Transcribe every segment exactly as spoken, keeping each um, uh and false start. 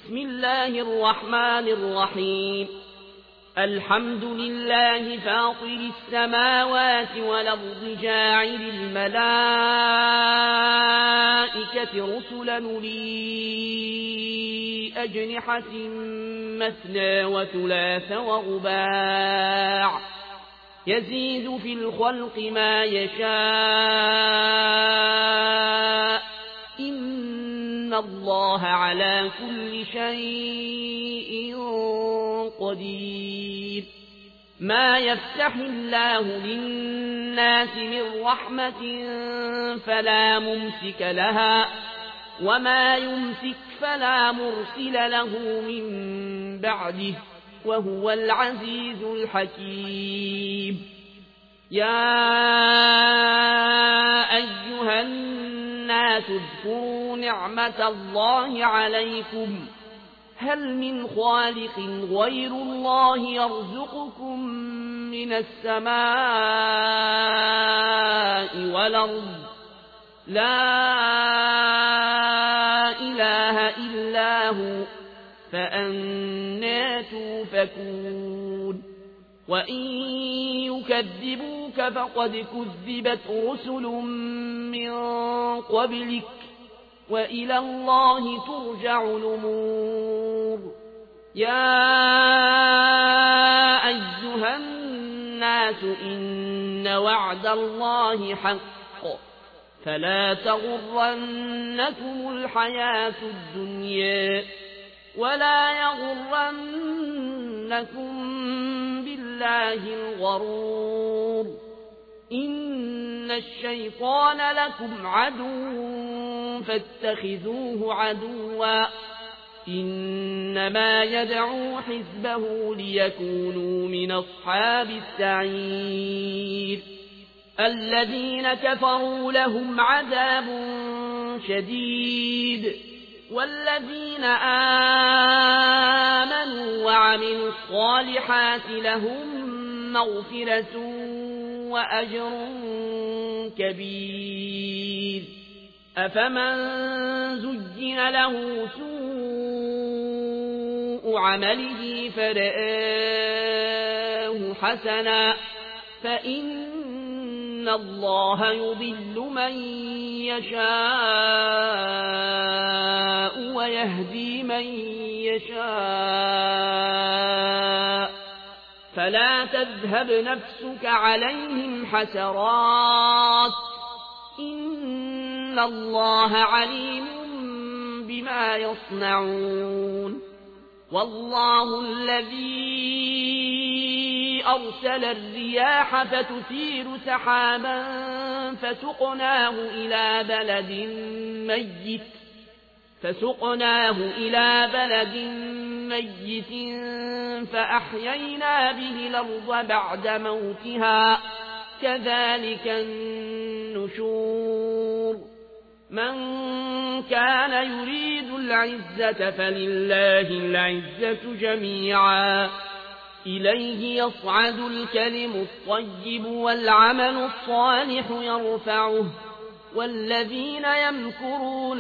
بسم الله الرحمن الرحيم الحمد لله فاطر السماوات والأرض جاعل الملائكة رسلا أولي أجنحة مثنى وثلاث ورباع يزيد في الخلق ما يشاء إن الله على كل شيء قدير ما يفتح الله للناس من رحمة فلا ممسك لها وما يمسك فلا مرسل له من بعده وهو العزيز الحكيم يا أيها الناس اذكروا نعمة الله عليكم هل من خالق غير الله يرزقكم من السماء والأرض لا إله إلا هو فأنى توفكون وإن يكذبوك فقد كذبت رسل من قبلك وإلى الله ترجع الأمور يا أيها الناس إن وعد الله حق فلا تغرنكم الحياة الدنيا ولا يغرنكم بالله الغرور إن الشيطان لكم عدو فاتخذوه عدوا إنما يدعو حزبه ليكونوا من أصحاب السعير الذين كفروا لهم عذاب شديد والذين آمنوا وعملوا الصالحات لهم مغفرة وأجر كبير أفمن زين له سوء عمله فرآه حسنا فإن الله يضل من يشاء ويهدي من يشاء فلا تذهب نفسك عليهم حسرات إن الله عليم بما يصنعون والله الذي أرسل الرياح فتثير سحابا فسقناه إلى بلد ميت فسقناه إلى بلد ميت فأحيينا به الأرض بعد موتها كذلك النشور من كان يريد العزة فلله العزة جميعا إليه يصعد الكلم الطيب والعمل الصالح يرفعه والذين يمكرون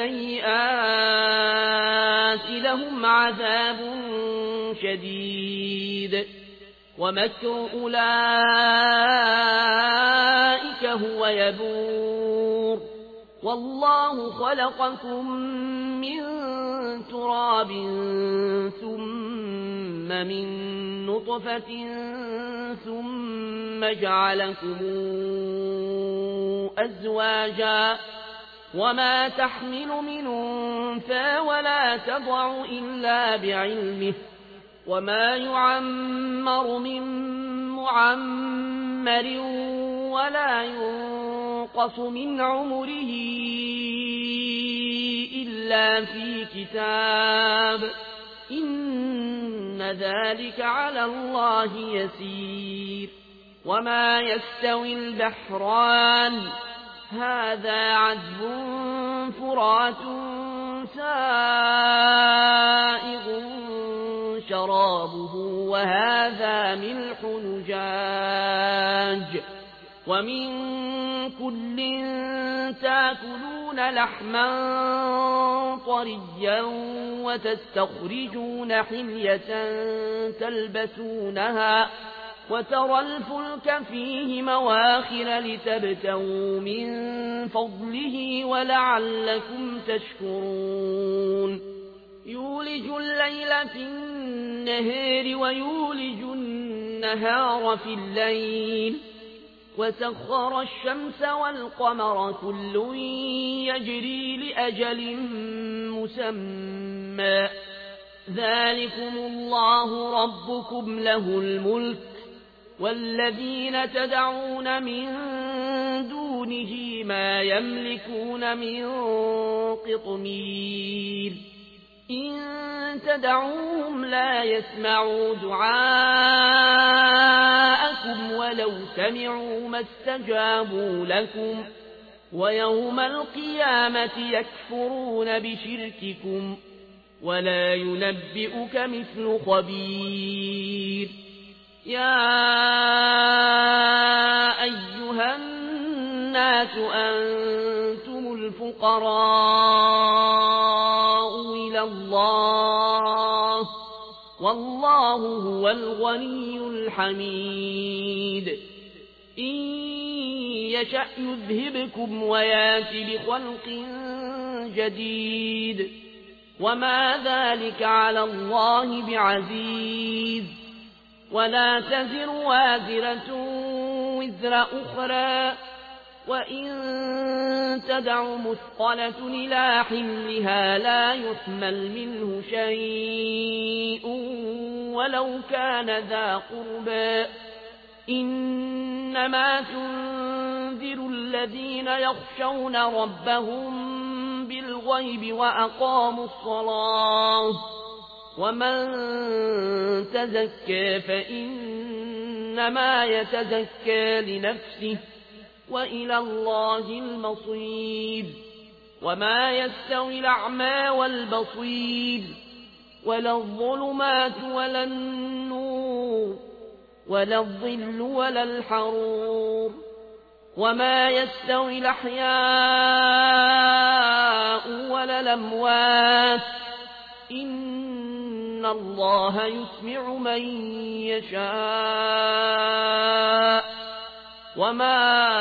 السيئات لهم عذاب شديد ومكر أولئك هو يبور والله خلقكم من تراب ثم من نطفة ثم جعلكم أزواجا وما تحمل من أنثى ولا تضع إلا بعلمه وما يعمر من معمر ولا ينقص من عمره إلا في كتاب إن ذلك على الله يسير وما يستوي البحران هذا عذب فرات سائغ شرابه وهذا ملح نجاج ومن كل تاكلون تأكلون لحما طريا وتستخرجون حلية تلبسونها وترى الفلك فيه مواخر لتبتغوا من فضله ولعلكم تشكرون يولج الليل في النهار ويولج النهار في الليل وسخر الشمس والقمر كل يجري لأجل مسمى ذلكم الله ربكم له الملك والذين تدعون من دونه ما يملكون من قطمير إن تدعوهم لا يسمعوا دعاءكم ولو سمعوا ما استجابوا لكم ويوم القيامة يكفرون بشرككم ولا ينبئك مثل خبير يا أيها الناس أنتم الفقراء إلى الله والله هو الغني الحميد إن يشأ يذهبكم ويات بخلق جديد وما ذلك على الله بعزيز ولا تزر وازرة وزر أخرى وإن تدع مثقلة إلى حملها لا يحمل منه شيء ولو كان ذا قربى إنما تنذر الذين يخشون ربهم بالغيب وأقاموا الصلاة ومن تزكى فإنما يتزكى لنفسه وإلى الله المصير وما يستوي الأعمى والبصير ولا الظلمات ولا النور ولا الظل ولا الحرور وما يستوي الأحياء ولا الأموات إن الله يسمع من يشاء وما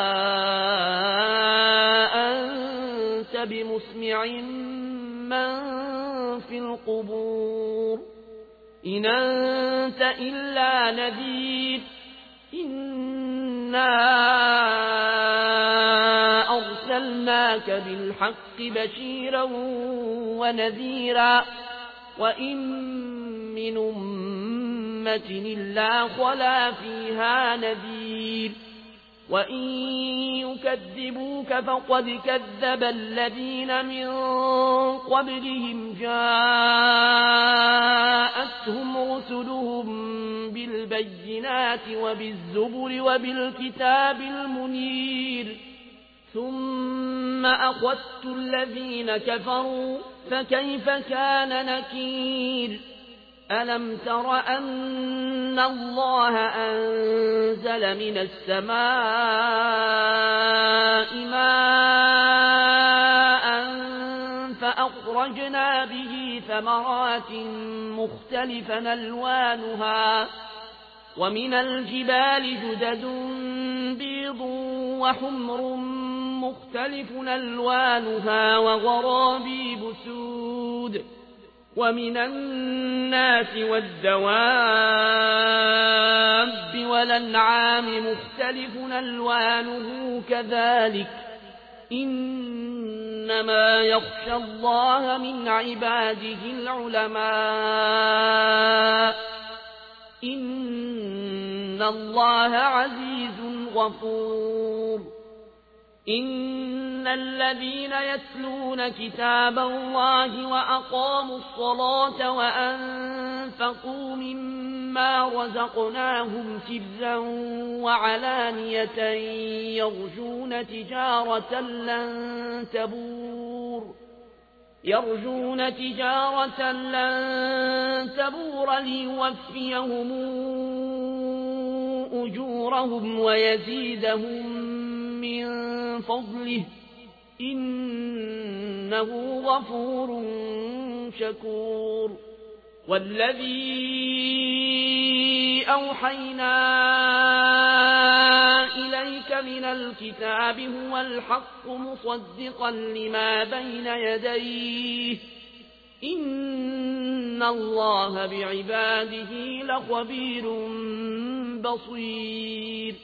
أنت بمسمع من في القبور إن أنت إلا نذير إنا أرسلناك بالحق بشيرا ونذيرا وإن من أمة إلا خلا فيها نذير وإن يكذبوك فقد كذب الذين من قبلهم جاءتهم رسلهم بالبينات وبالزبر وبالكتاب المنير ثم أخذت الذين كفروا فكيف كان نكير ألم تر أن الله أنزل من السماء ماء فأخرجنا به ثمرات مختلفا ألوانها ومن الجبال جدد بيض وحمر مختلف ألوانها وغرابيب سود ومن الناس والدواب والأنعام مختلف ألوانه كذلك إنما يخشى الله من عباده العلماء إن الله عزيز غفور إن الذين يتلون كتاب الله وأقاموا الصلاة وأنفقوا مما رزقناهم سرا وعلانية يرجون تجارة لن تبور يرجون تجارة لن تبور ليوفيهم أجورهم ويزيدهم من فضله إنه غفور شكور والذي أوحينا إليك من الكتاب هو الحق مصدقا لما بين يديه إن الله بعباده لخبير بصير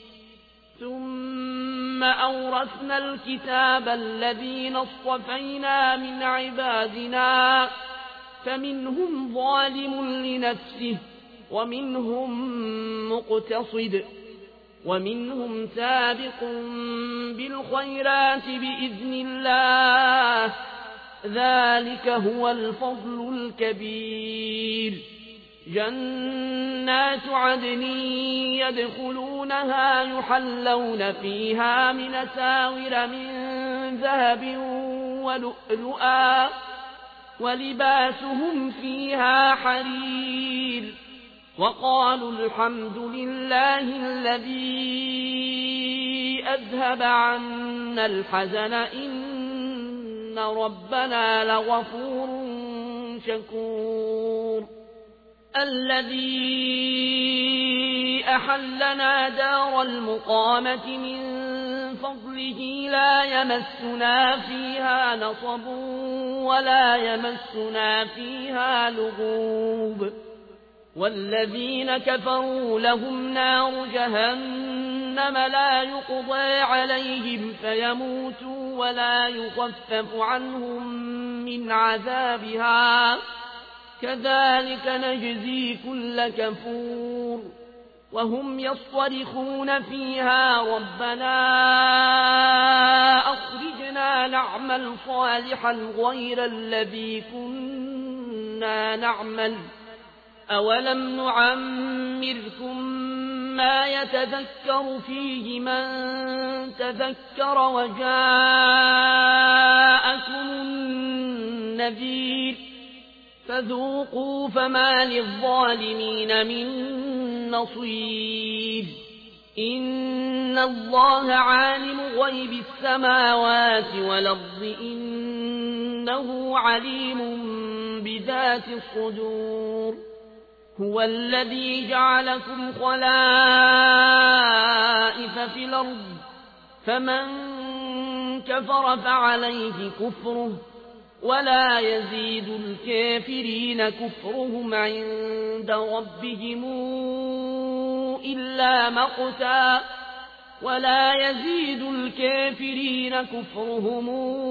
ثم أورثنا الكتاب الذين اصطفينا من عبادنا فمنهم ظالم لنفسه ومنهم مقتصد ومنهم سابق بالخيرات بإذن الله ذلك هو الفضل الكبير جنات عدن يدخلونها يحلون فيها من أساور من ذهب ولؤلؤا ولباسهم فيها حرير وقالوا الحمد لله الذي أذهب عنا الحزن إن ربنا لغفور شكور الذي أحلنا دار المقامة من فضله لا يمسنا فيها نصب ولا يمسنا فيها لغوب والذين كفروا لهم نار جهنم لا يقضى عليهم فيموتوا ولا يخفف عنهم من عذابها كذلك نجزي كل كفور وهم يصطرخون فيها ربنا أخرجنا نعمل صالحا غير الذي كنا نعمل أولم نعمركم ما يتذكر فيه من تذكر وجاءكم النذير فذوقوا فما للظالمين من نصير إن الله عالم غيب السماوات والأرض إنه عليم بذات الصدور هو الذي جعلكم خلائف في الأرض فمن كفر فعليه كفره ولا يزيد الكافرين كفرهم عند ربهم إلا مقتا ولا يزيد الكافرين كفرهم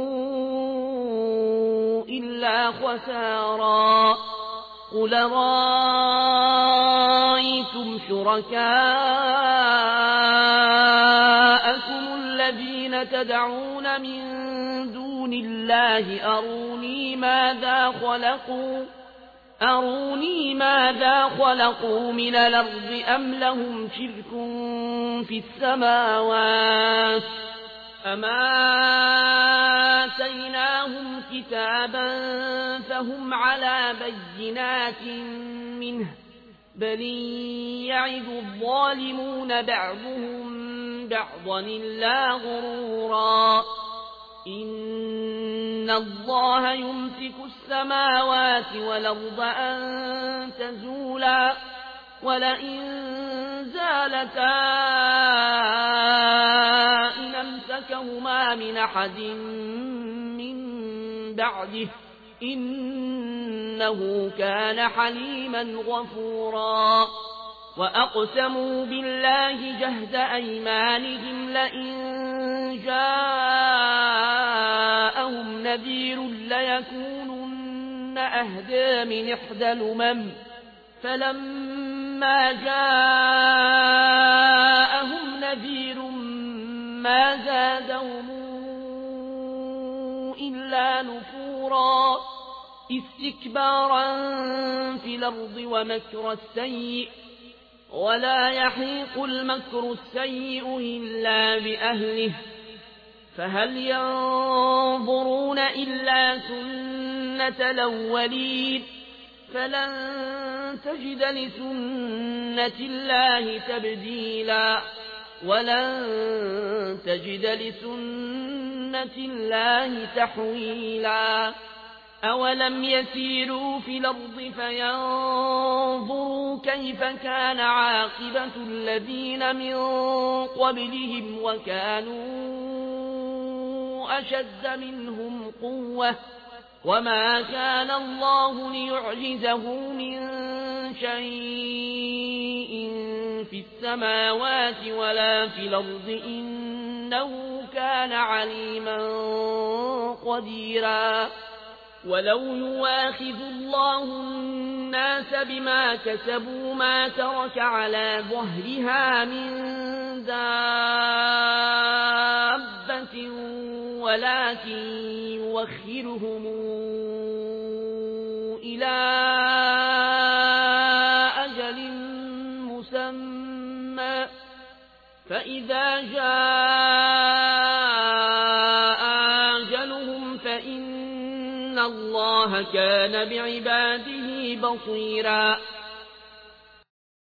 إلا خسارا قل رأيتم شركاءكم الذين تدعون من دون الله أروني ماذا خلقوا أروني ماذا خلقوا من الأرض أم لهم شرك في السماوات أما آتيناهم كتابا فهم على بينات منه بل يعد الظالمون بعضهم بعضا إلا غرورا إن الله يمسك السماوات والأرض أن تزولا ولئن زالتا إن أمسكهما من أحد من بعده إنه كان حليما غفورا وأقسموا بالله جهد أيمانهم لئن جاءهم نذير ليكونن أهدى من إحدى الأمم فلما جاءهم نذير ما زادهم إلا نفورا استكبارا في الأرض ومكر السيء ولا يحيق المكر السيء إلا بأهله فهل ينظرون إلا سنة الأولين فلن تجد لسنة الله تبديلا ولن تجد لسنة الله تحويلا أولم يسيروا في الأرض فينظروا كيف كان عاقبة الذين من قبلهم وكانوا أشد منهم قوة وما كان الله ليعجزه من شيء في السماوات ولا في الأرض إنه كان عليما قديرا ولو يواخذ الله الناس بما كسبوا ما ترك على ظهرها من دابة ولكن يوخرهم إلى أجل مسمى فإذا جاء أجلهم فإن الله كان بعباده بصيرا